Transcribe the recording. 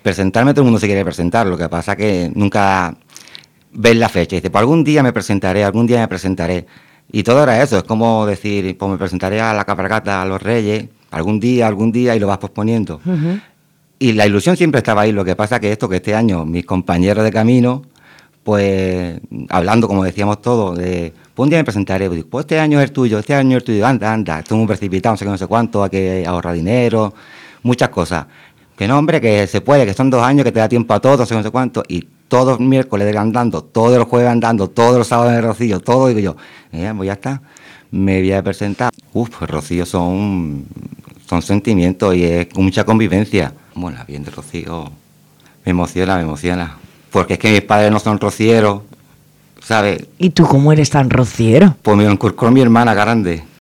presentarme, todo el mundo se quiere presentar, lo que pasa que nunca ves la fecha y dices, pues algún día me presentaré, algún día me presentaré. Y todo era eso, es como decir, pues me presentaré a la cabalgata, a los Reyes, algún día, y lo vas posponiendo. Ujú. Y la ilusión siempre estaba ahí, lo que pasa que este año mis compañeros de camino, pues hablando, como decíamos todos, de, pues un día me presentaré, pues, este año es el tuyo, anda, estoy muy precipitado, no sé cuánto, hay que ahorrar dinero, muchas cosas. Que no, hombre, que se puede, que son 2 años, que te da tiempo a todo, no sé cuánto, y todos los miércoles andando, todos los jueves andando, todos los sábados en el Rocío, todo, digo yo, pues ya está, me voy a presentar. Pues Rocío son sentimientos y es mucha convivencia. Bueno, bien de Rocío me emociona. Porque es que mis padres no son rocieros, ¿sabes? ¿Y tú cómo eres tan rociero? Pues me lo inculcó mi hermana grande.